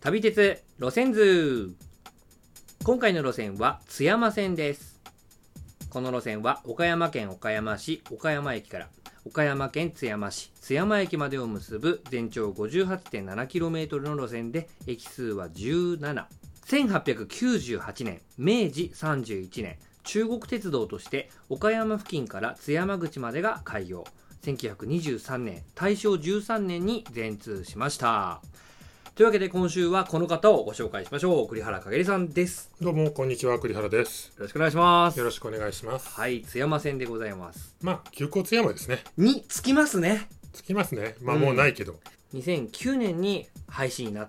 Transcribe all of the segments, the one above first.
旅鉄路線図。今回の路線は津山線です。この路線は岡山県岡山市岡山駅から岡山県津山市津山駅までを結ぶ全長 58.7km の路線で、駅数は17。1898年明治31年中国鉄道として岡山付近から津山口までが開業。1923年大正13年に全通しました。というわけで今週はこの方をご紹介しましょう。栗原かげりさんです。 どうもこんにちは、栗原です。 よろしくお願いします。 よろしくお願いします。 はい、津山線でございます。 急行津山ですね。 に着きますね。 着きますね。もうないけど、 2009年に廃止になった、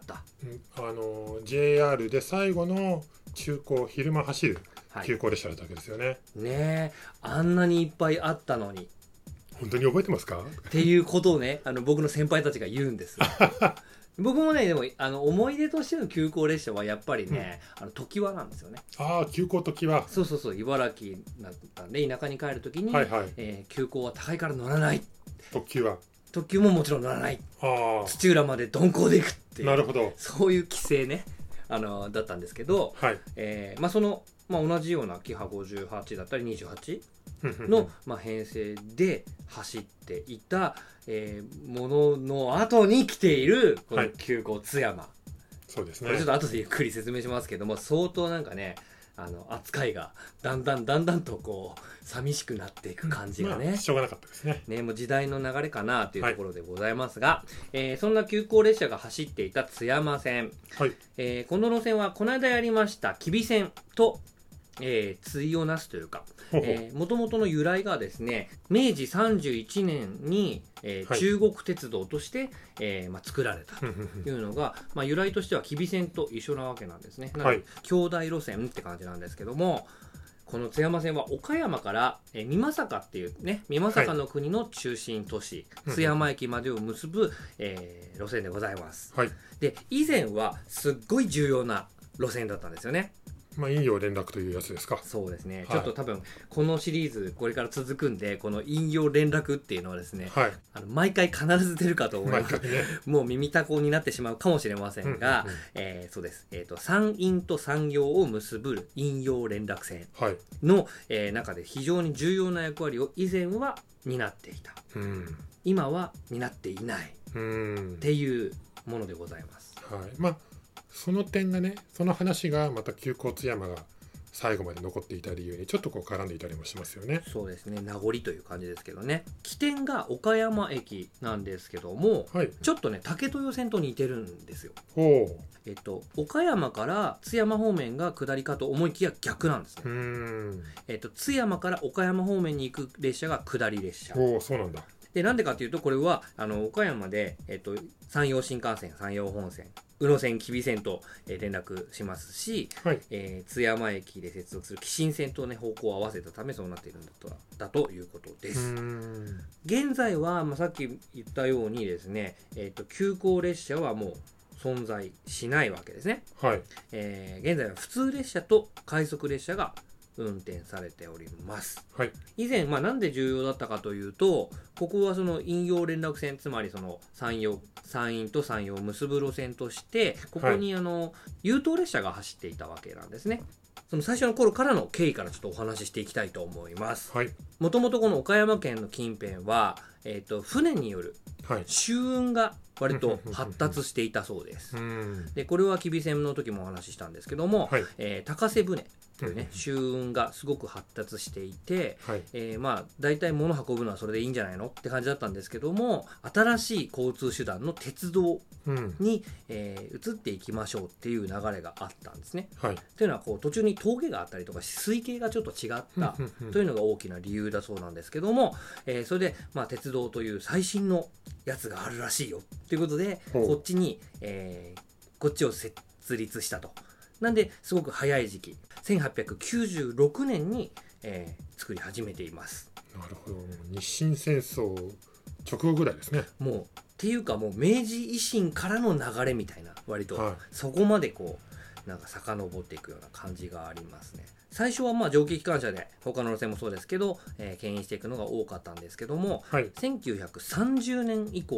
JR で最後の中高昼間走る急行列車だったわけですよね。 ねえ、あんなにいっぱいあったのに本当に覚えてますかっていうことをね、僕の先輩たちが言うんです僕もね、でも思い出としての急行列車はやっぱりね、常盤なんですよね。 急行常盤。 そう茨城だったんで、田舎に帰るときに、急行は高いから乗らない。 特急ももちろん乗らない。土浦まで鈍行で行くっていう、 なるほど、 そういう規制ね、だったんですけど、同じようなキハ58だったり28の、編成で走っていた、ものの後に来ているこの急行津山、 そうですね。 これちょっと後でゆっくり説明しますけども、相当なんかね、扱いがだんだんとこう寂しくなっていく感じがね、 しょうがなかったですね。 もう時代の流れかなというところでございますが、そんな急行列車が走っていた津山線、この路線はこの間やりました吉備線と対をなすというか、もともとの由来がですね、明治31年に、中国鉄道として、作られたというのが、由来としては吉備線と一緒なわけなんですね。なので、兄弟路線って感じなんですけども、この津山線は岡山から、美作っていうね、美作の国の中心都市、津山駅までを結ぶ、路線でございます。で、以前はすっごい重要な路線だったんですよね。 引用連絡というやつですか。 そうですね、ちょっと多分このシリーズこれから続くんで、この引用連絡っていうのはですね、毎回必ず出るかと思います、もう耳たこになってしまうかもしれませんが、そうです、山陰と山陽を結ぶ引用連絡線の、中で非常に重要な役割を以前は担っていた、今は担っていないっていうものでございます。 その点がね、その話がまた急行津山が最後まで残っていた理由にちょっとこう絡んでいたりもしますよね。 そうですね、名残という感じですけどね。起点が岡山駅なんですけども、ちょっとね武豊線と似てるんですよ。岡山から津山方面が下りかと思いきや逆なんですね。津山から岡山方面に行く列車が下り列車。 そうなんだ。 で、なんでかというと、これは岡山で、山陽新幹線、山陽本線、宇野線、吉備線と、連絡しますし、津山駅で接続する紀新線とね方向を合わせたためそうなっているんだということです。現在は、さっき言ったようにですね、急行列車はもう存在しないわけですね。現在は普通列車と快速列車が運転されております。以前、なんで重要だったかというと、ここはその引用連絡線、つまりその山陰と山陽を結ぶ路線として、ここに優等列車が走っていたわけなんですね。その最初の頃からの経緯からちょっとお話ししていきたいと思います。もともとこの岡山県の近辺は、船による舟運が割と発達していたそうです。で、これは吉備線の時もお話ししたんですけども、高瀬船というね、舟運がすごく発達していて、大体物運ぶのはそれでいいんじゃないのって感じだったんですけども、新しい交通手段の鉄道に、移っていきましょうっていう流れがあったんですね。というのはこう途中に峠があったりとか水系がちょっと違ったというのが大きな理由だそうなんですけども、それで、鉄道という最新のやつがあるらしいよということで、こっちを設立したと。なんですごく早い時期、1896年に、作り始めています。 なるほど。日清戦争直後ぐらいですね。 もうっていうか、もう明治維新からの流れみたいな、割と、そこまでこうなんか遡っていくような感じがありますね。最初は蒸気機関車で他の路線もそうですけど、牽引していくのが多かったんですけども、1930年以降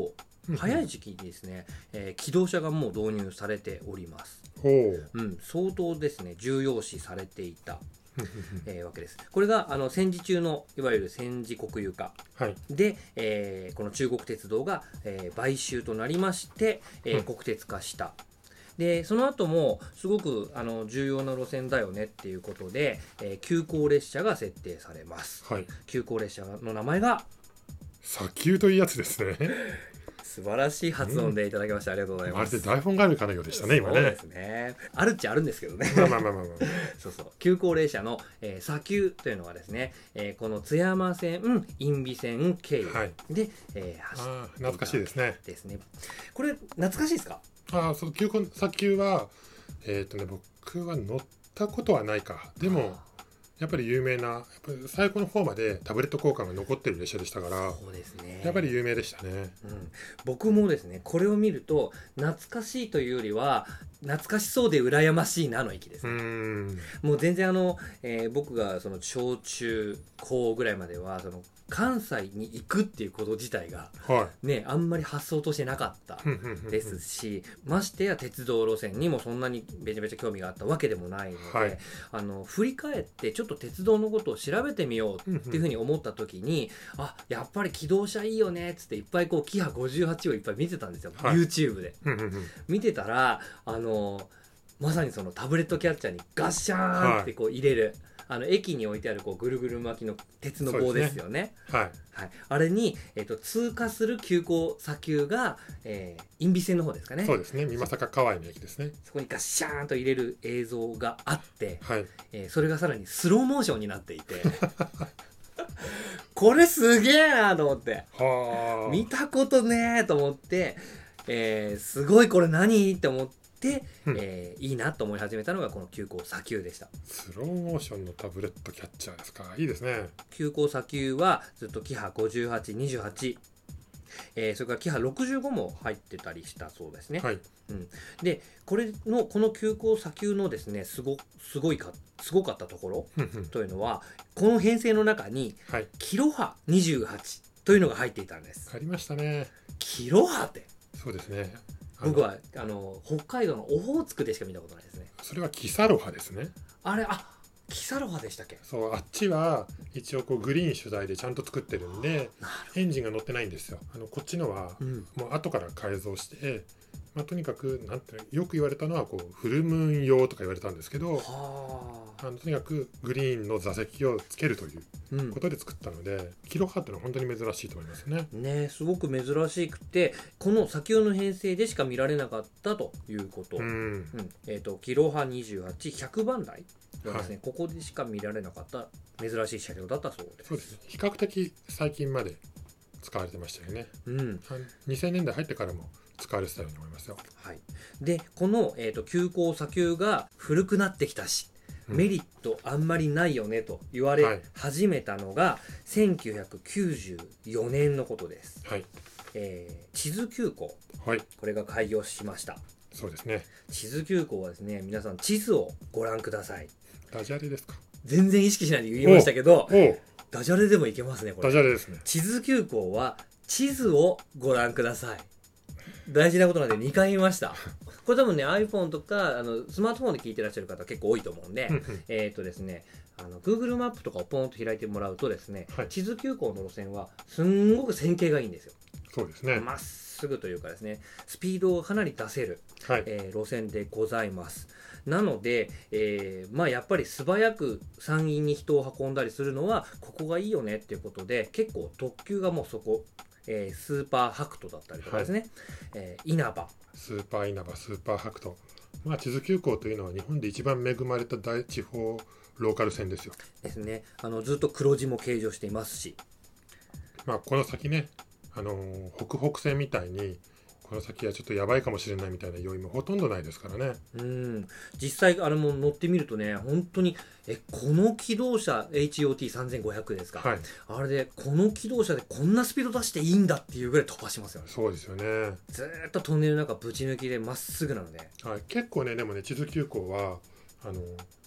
早い時期にですね、気動車がもう導入されております。相当ですね重要視されていたわけです。これが戦時中のいわゆる戦時国有化、で、この中国鉄道が、買収となりまして、国鉄化した。でその後もすごく重要な路線だよねっていうことで、急行列車が設定されます。急行列車の名前が砂丘というやつですね。 素晴らしい発音でいただきまして、ありがとうございます。 まるで台本があるかのようでしたね、今ね。 そうですね。あるっちゃあるんですけどね。そうそう。急行列車の、砂丘というのはですね、この津山線、因美線経由で、走って懐かしいですね。 これ懐かしいですか？ そう、砂丘は僕は乗ったことはないか。でもやっぱり有名な、やっぱり最後の方までタブレット交換が残ってる列車でしたから、 そうですね、 やっぱり有名でしたね。 僕もですねこれを見ると懐かしいというよりは懐かしそうで羨ましいなの域ですね。もう全然僕がその小中高ぐらいまではその関西に行くっていうこと自体が、あんまり発想としてなかったですし、ましてや鉄道路線にもそんなにめちゃめちゃ興味があったわけでもないので、振り返ってちょっと鉄道のことを調べてみようっていうふうに思った時に、やっぱり気動車いいよねっつっていっぱいこうキハ58をいっぱい見てたんですよ、YouTube で。見てたらまさにそのタブレットキャッチャーにガッシャーンってこう入れる、駅に置いてあるこうぐるぐる巻きの鉄の棒ですよね。あれに、通過する急行砂丘が、因美線の方ですかね。 そうですね、美作河合の駅ですね。 そこにガッシャーンと入れる映像があって、それがさらにスローモーションになっていてこれすげえなと思って、見たことねえと思って、すごいこれ何って思って、いいなと思い始めたのがこの急行砂丘でした。 スローモーションのタブレットキャッチャーですか。いいですね。 急行砂丘はずっとキハ58、28、それからキハ65も入ってたりしたそうですね。でこの急行砂丘のですねすごかったところというのは、この編成の中に、キロハ28というのが入っていたんです。 ありましたね。 キロハって。 そうですね。 僕は北海道のオホーツクでしか見たことないですね。 それはキサロハですね。 キサロハでしたっけ？ そう、あっちは一応こうグリーン主題でちゃんと作ってるんでエンジンが乗ってないんですよ。こっちのはもう後から改造して、とにかくなんてよく言われたのはこうフルムーン用とか言われたんですけど、とにかくグリーンの座席をつけるということで作ったので、キロハってのは本当に珍しいと思いますね。 すごく珍しくて、この砂丘の編成でしか見られなかったということ。キロハ28、100番台ですね、ここでしか見られなかった珍しい車両だったそうです。 そうですね。比較的最近まで使われてましたよね。2000年代入ってからも使われてたように思いますよ。 でこの、急行砂丘が古くなってきたし、メリットあんまりないよねと言われ始めたのが、1994年のことです。智頭急行、これが開業しました。 そうですね。 智頭急行はですね、皆さん地図をご覧ください。 ダジャレですか？ 全然意識しないで言いましたけど、ダジャレでもいけますね。これダジャレですね。 智頭急行は地図をご覧ください。大事なことなんで2回言いました。これ多分ね iPhone とかスマートフォンで聞いてらっしゃる方結構多いと思うんでですね、Google マップとかをポンと開いてもらうとですね、智頭急行の路線はすんごく線形がいいんですよ。 そうですね。 まっすぐというかですね、スピードをかなり出せる、路線でございます。なので、やっぱり素早く山陰に人を運んだりするのはここがいいよねっていうことで、結構特急がもうそこ、スーパーハクトだったりとかですね、稲葉、 スーパー稲葉、スーパーハクト、智頭急行というのは日本で一番恵まれた大地方ローカル線ですよ。 ですね。ずっと黒字も計上していますし、 この先ね、北北線みたいにこの先はちょっとやばいかもしれないみたいな要因もほとんどないですからね。 実際も乗ってみるとね、本当にこの気動車 HOT3500 ですか、あれでこの気動車でこんなスピード出していいんだっていうぐらい飛ばしますよね。 そうですよね。 ずっとトンネルの中ぶち抜きでまっすぐなので、 結構ね、でもね、智頭急行は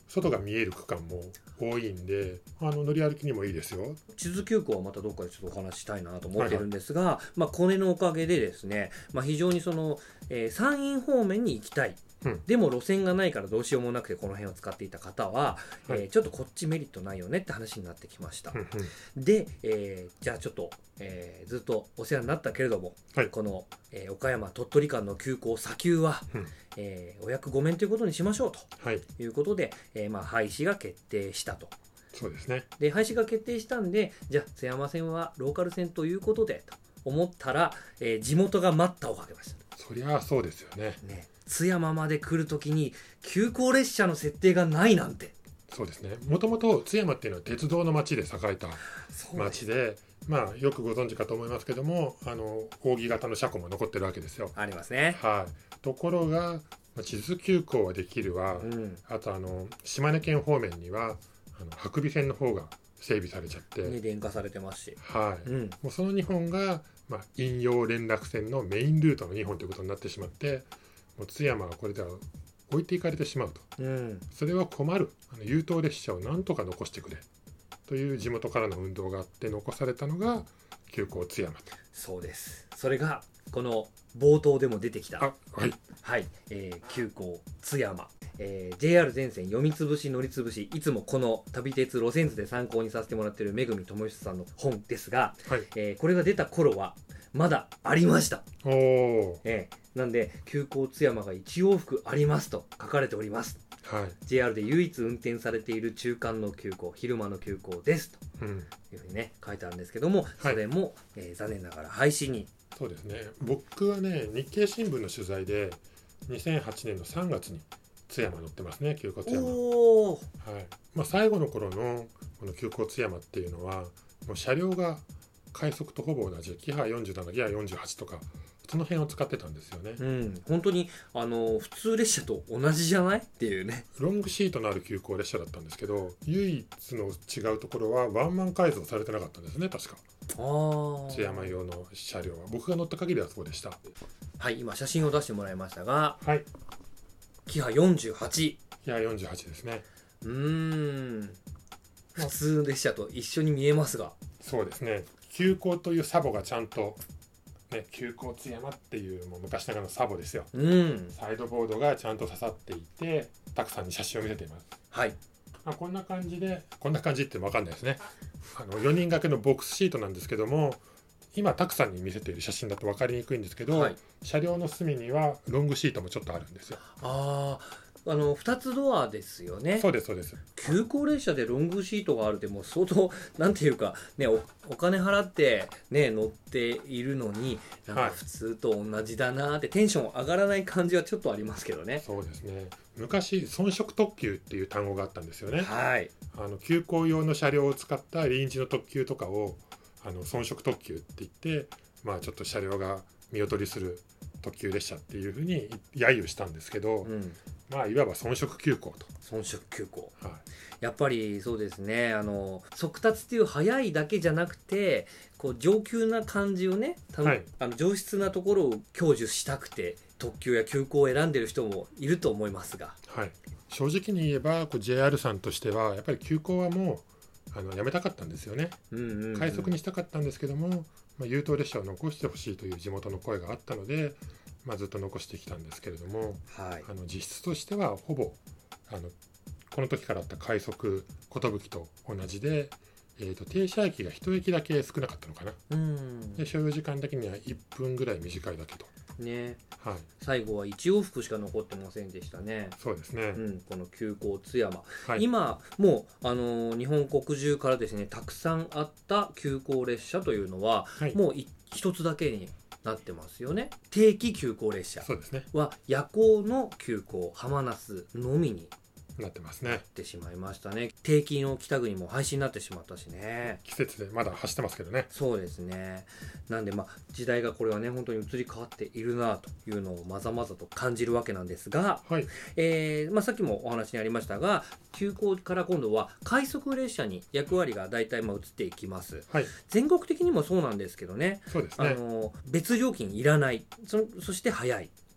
外が見える区間も多いんで乗り歩きにもいいですよ。 智頭急行はまたどっかでちょっとお話ししたいなと思ってるんですが、これのおかげでですね、非常に山陰方面に行きたい、でも路線がないからどうしようもなくてこの辺を使っていた方は、ちょっとこっちメリットないよねって話になってきました。で、じゃあちょっと、ずっとお世話になったけれども、この、岡山鳥取間の急行砂丘は、お役御免ということにしましょうということで、廃止が決定したと。 そうですね。 で廃止が決定したんで、じゃあ津山線はローカル線ということでと思ったら、地元が待ったをかけました。 そりゃそうですよね。 津山まで来るときに急行列車の設定がないなんて。 そうですね。もともと津山っていうのは鉄道の町で栄えた町で、よくご存知かと思いますけども、扇形の車庫も残ってるわけですよ。 ありますね。 ところが智頭急行はできるわ、あと島根県方面には伯備線の方が整備されちゃって、 電化されてますし、 もうその2本が、引用連絡線のメインルートの2本ということになってしまって、もう津山はこれでは置いていかれてしまうと、それは困る、優等列車をなんとか残してくれという地元からの運動があって残されたのが急行津山。 そうです。それがこの冒頭でも出てきた急行津山、JR 全線読みつぶし乗りつぶし、いつもこの旅鉄路線図で参考にさせてもらっているめぐみともよしさんの本ですが、これが出た頃はまだありました。なんで急行津山が1往復ありますと書かれております。JR で唯一運転されている中間の急行、昼間の急行ですというふうにね書いてあるんですけども、それも、残念ながら廃止に。 そうですね。僕はね、日経新聞の取材で2008年の3月に津山乗ってますね、急行津山。最後の頃のこの急行津山っていうのはもう車両が快速とほぼ同じキハ47、キハ48とかその辺を使ってたんですよね。 本当に普通列車と同じじゃないっていうね。 ロングシートのある急行列車だったんですけど、唯一の違うところはワンマン改造されてなかったんですね、確か。津山用の車両は僕が乗った限りはそうでした。 今写真を出してもらいましたが、キハ48。キハ48ですね。 普通列車と一緒に見えますが。 そうですね。急行というサボがちゃんと急行津山っていうもう昔ながらのサボですよ。サイドボードがちゃんと刺さっていて、たくさんに写真を見せています。こんな感じで、こんな感じって分かんないですね。4人掛けのボックスシートなんですけども、今たくさんに見せている写真だと分かりにくいんですけど、車両の隅にはロングシートもちょっとあるんですよ。 2つドアですよね。 そうですそうです。 急行列車でロングシートがあるってもう相当なんていうかね、お金払ってね乗っているのに、なんか普通と同じだなってテンション上がらない感じはちょっとありますけどね。 そうですね。昔遜色特急っていう単語があったんですよね。急行用の車両を使った臨時の特急とかを遜色特急って言って、ちょっと車両が見劣りする特急列車っていうふうに揶揄したんですけど、いわば遜色急行と。 遜色急行、やっぱりそうですね。速達っていう速いだけじゃなくて、こう上級な感じをね、上質なところを享受したくて特急や急行を選んでる人もいると思いますが、 正直に言えばJR さんとしてはやっぱり急行はもうやめたかったんですよね。快速にしたかったんですけども、優等列車を残してほしいという地元の声があったので、ずっと残してきたんですけれども、実質としてはほぼこの時からあった快速寿と同じで、停車駅が1駅だけ少なかったのかな。で所要時間的には1分ぐらい短いだけと。 最後は1往復しか残ってませんでしたね。 そうですね。 この急行津山、今もう日本国中からですねたくさんあった急行列車というのは、もう一つだけになってますよね。定期急行列車は夜行の急行浜那須のみになってますね。 ってしまいましたね。定期の北国も廃止になってしまったしね。 季節でまだ走ってますけどね。 そうですね。なんで時代がこれはね本当に移り変わっているなというのをまざまざと感じるわけなんですが、さっきもお話にありましたが、急行から今度は快速列車に役割がだいたい移っていきます。全国的にもそうなんですけどね。 そうですね。 別料金いらない、そして早い。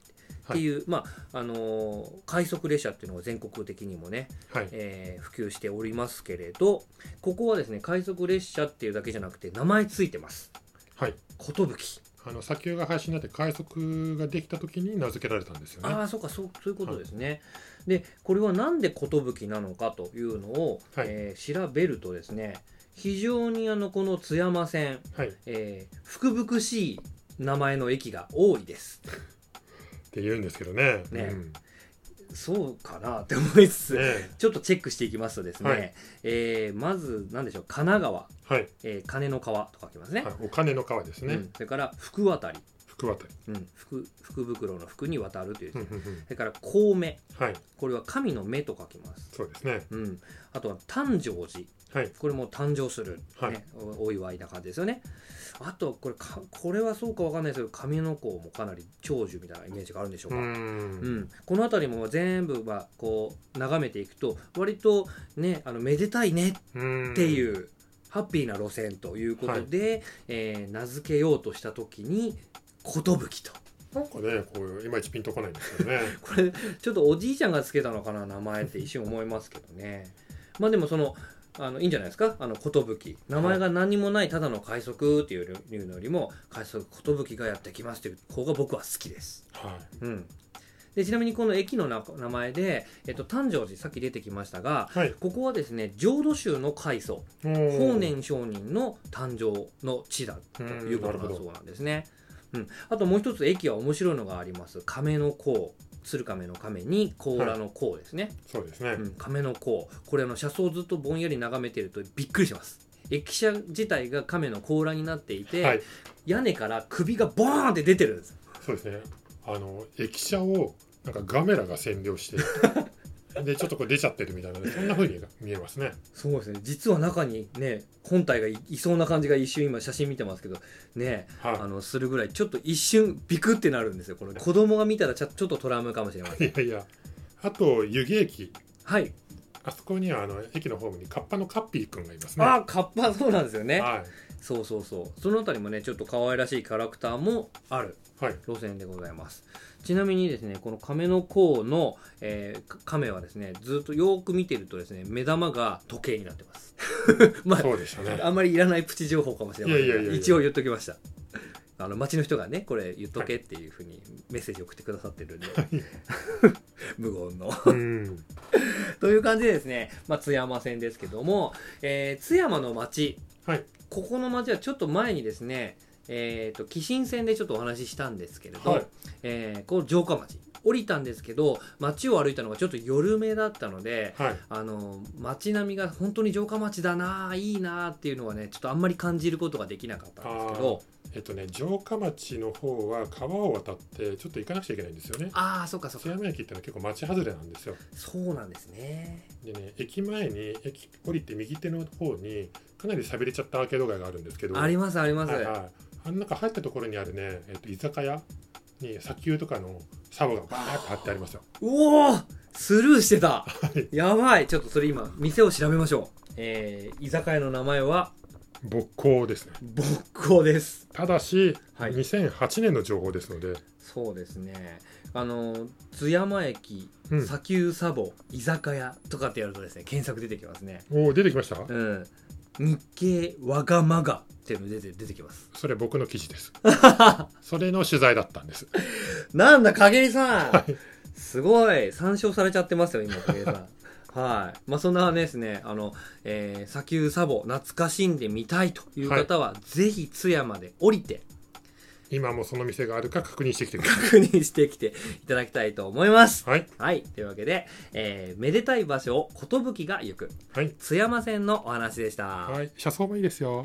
っていう、快速列車っていうのが全国的にもね、 はい、 普及しておりますけれど、ここはですね快速列車っていうだけじゃなくて名前ついてます。 はい、 寿。 砂丘が廃止になって快速ができた時に名付けられたんですよね。 ああ、そうか、そういうことですね。でこれはなんで寿なのかというのを、調べるとですね、非常にこの津山線、福々しい名前の駅が多いですって言うんですけどね。 そうかなって思いつつ、ちょっとチェックしていきますとですね、まず何でしょう、神奈川、金の川と書きますね。 お金の川ですね。 それから福渡り、福袋の福に渡るという、それから孔目、これは神の目と書きます。 そうですね。 あとは誕生寺、これも誕生する、お祝いな感じですよね。あとこれはそうかわかんないですけど、上の子もかなり長寿みたいなイメージがあるんでしょうか。この辺りも全部はこう眺めていくと割とね、めでたいねっていうハッピーな路線ということで、名付けようとした時に寿と。 なんかね、こういまいちピンとこないんですよね。 これちょっとおじいちゃんがつけたのかな、名前って一瞬思いますけどね。まあでもいいんじゃないですか。寿、名前が何もないただの快速っていうのよりも快速寿がやってきますという方が僕は好きです。でちなみにこの駅の名前で、誕生寺さっき出てきましたが、ここはですね浄土宗の開祖法然上人の誕生の地だということだそうなんですね。あともう一つ駅は面白いのがあります。亀の甲、鶴亀の亀に甲羅の甲ですね。 そうですね。 亀の甲、これ車窓をずっとぼんやり眺めているとびっくりします。駅舎自体が亀の甲羅になっていて、屋根から首がボーンって出てるんです。 そうですね。駅舎をなんかガメラが占領してでちょっとこれ出ちゃってるみたいな、そんな風に見えますね。 そうですね。実は中にね本体が いそうな感じが一瞬今写真見てますけどね、するぐらいちょっと一瞬ビクってなるんですよ。これ子供が見たらちょっとトラウマかもしれません。 あと湯気駅、あそこには駅のホームにカッパのカッピーくんがいますね。 カッパ、そうなんですよね。そうそのあたりもねちょっと可愛らしいキャラクターもある路線でございます。ちなみにですね、この亀の甲の、亀はですねずっとよく見てるとですね目玉が時計になってますそうでしたね。 あんまりいらないプチ情報かもしれませんが、一応言っときました。町の人がねこれ言っとけっていうふうにメッセージ送ってくださってるんで、無言のという感じでですね、津山線ですけども、津山の町、ここの町はちょっと前にですね紀信線でちょっとお話ししたんですけれど、この城下町降りたんですけど、街を歩いたのがちょっと夜目だったので、街並みが本当に城下町だな、いいなっていうのはねちょっとあんまり感じることができなかったんですけど、 城下町の方は川を渡ってちょっと行かなくちゃいけないんですよね。 そうか。 津山駅ってのは結構町外れなんですよ。 そうなんですね。 でね、駅前に降りて右手の方にかなり寂れちゃったアーケード街があるんですけど、 あります。 中入ったところにあるね、居酒屋に砂丘とかのサボがバーッと貼ってありますよ。 スルーしてたやばい。ちょっとそれ今店を調べましょう。居酒屋の名前は勃興ですね。 勃興です。 ただし、2008年の情報ですので。 そうですね。津山駅、砂丘サボ居酒屋とかってやるとですね検索出てきますね。 出てきました。 日経わがまがっていうの出てきます。 それ僕の記事ですそれの取材だったんです。 なんだ影井さん、すごい参照されちゃってますよ今影井さん。そんなですね砂丘サボ懐かしんでみたいという方は、ぜひ津山で降りて今もその店があるか確認してきてください。 確認してきていただきたいと思います。 というわけで、めでたい場所を寿が行く、津山線のお話でした。 車窓もいいですよ。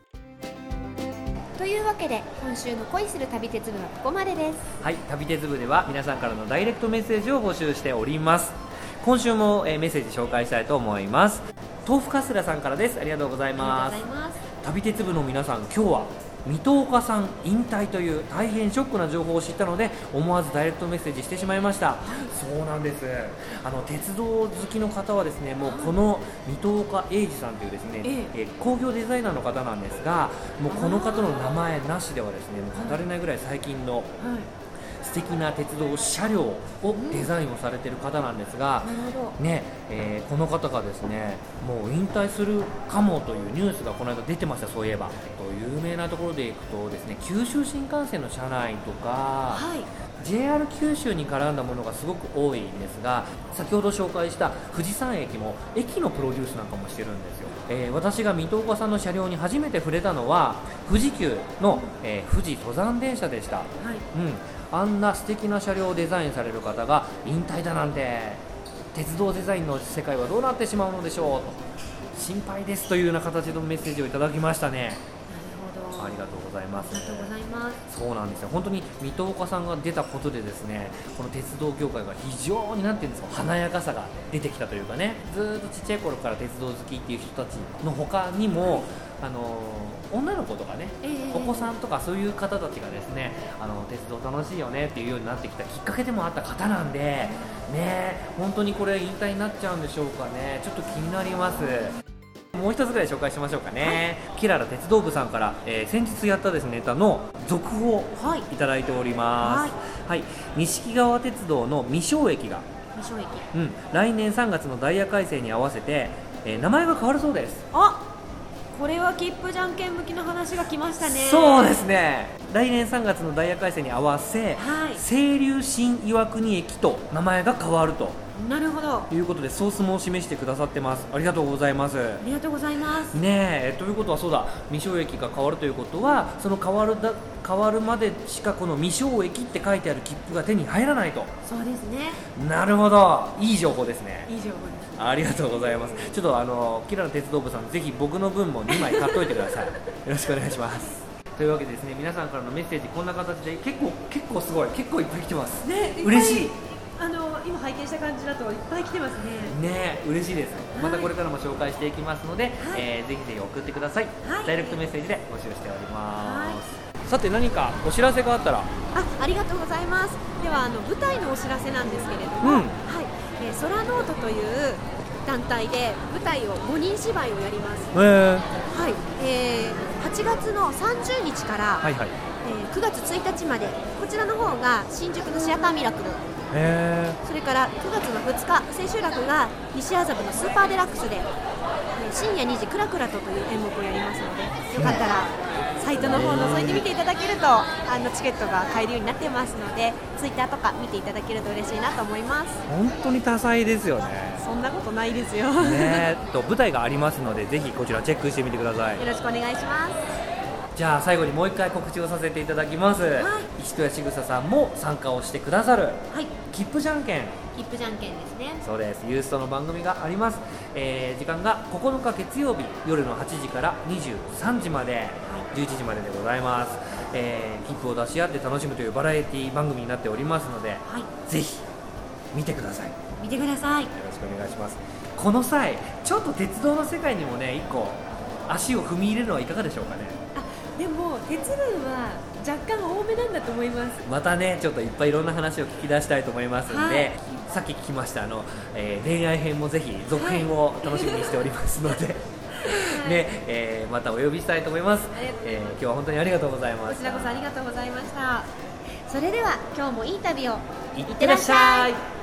というわけで今週の恋する旅鉄部はここまでです。 旅鉄部では皆さんからのダイレクトメッセージを募集しております。今週も、メッセージ紹介したいと思います。豆腐かすらさんからです。ありがとうございます。旅鉄部の皆さん、今日は水戸岡さん引退という大変ショックな情報を知ったので思わずダイレクトメッセージしてしまいました。そうなんです。鉄道好きの方はですねもうこの水戸岡英二さんというですね、工業デザイナーの方なんですが、もうこの方の名前なしではですねもう語れないぐらい最近の素敵な鉄道車両をデザインをされている方なんですが、ねこの方がですねもう引退するかもというニュースがこの間出てました。そういえば有名なところでいくとですね、九州新幹線の車内とか、JR 九州に絡んだものがすごく多いんですが、先ほど紹介した富士山駅も駅のプロデュースなんかもしてるんですよ。私が水戸岡さんの車両に初めて触れたのは富士急の、富士登山電車でした、あんな素敵な車両をデザインされる方が引退だなんて、鉄道デザインの世界はどうなってしまうのでしょうと、心配ですというような形のメッセージをいただきましたね。ありがとうございます。 ありがとうございます。 そうなんですよ。本当に水戸岡さんが出たことでですね、この鉄道業界が非常になんていうんですか、華やかさが出てきたというかね、ずーっとちっちゃい頃から鉄道好きっていう人たちの他にも、女の子とかね、お子さんとかそういう方たちがですね、鉄道楽しいよねっていうようになってきたきっかけでもあった方なんで、ね、本当にこれ引退になっちゃうんでしょうかね。ちょっと気になります。もう一つぐらい紹介しましょうかね。キララ鉄道部さんから、先日やったですねネタの続報をいただいております。錦川鉄道の未正駅が来年3月のダイヤ改正に合わせて、名前が変わるそうです。 これは切符じゃんけん向きの話が来ましたね。 そうですね、来年3月のダイヤ改正に合わせ、清流新岩国駅と名前が変わると。 なるほど。 ということでソースも示してくださってます。ありがとうございます。 ありがとうございますね。ということはそうだ、未正駅が変わるということは、その変わるまでしかこの未正駅って書いてある切符が手に入らないと。 そうですね。 なるほど、いい情報ですね。 いい情報です。 ありがとうございます。ちょっとキララ鉄道部さん、ぜひ僕の分も2枚買っといてください。よろしくお願いします。というわけでですね、皆さんからのメッセージこんな形で結構すごい、結構いっぱい来てますね。嬉しい。 今拝見した感じだといっぱい来てますね。 ね、嬉しいです。またこれからも紹介していきますので、ぜひぜひ送ってください。ダイレクトメッセージで募集しております。さて何かお知らせがあったら。 ありがとうございます。では舞台のお知らせなんですけれども、ソラノートという団体で舞台を5人芝居をやります。8月の30日から、9月1日まで、こちらの方が新宿のシアターミラクル、それから9月の2日千秋楽が西麻布のスーパーデラックスで、深夜2時クラクラとという演目をやりますので、よかったらサイトの方を覗いてみていただけるとチケットが買えるようになってますので、ツイッターとか見ていただけると嬉しいなと思います。 本当に多彩ですよね。 そんなことないですよね。舞台がありますので、ぜひこちらチェックしてみてください。 よろしくお願いします。 じゃあ最後にもう一回告知をさせていただきます。石戸谷しぐささんも参加をしてくださる、切符じゃんけんですね。 そうです、ユーストの番組があります。時間が9日月曜日夜の8時から23時まで、11時まででございます。切符を出し合って楽しむというバラエティ番組になっておりますので、ぜひ見てください。 見てください。よろしくお願いします。この際ちょっと鉄道の世界にもね、一個足を踏み入れるのはいかがでしょうかね。 でも鉄分は若干多めなんだと思います。 またね、ちょっといっぱいいろんな話を聞き出したいと思いますので、さっき聞きました恋愛編もぜひ続編を楽しみにしておりますので、またお呼びしたいと思います。今日は本当にありがとうございます。 こちらこそありがとうございました。それでは今日もいい旅をいってらっしゃい。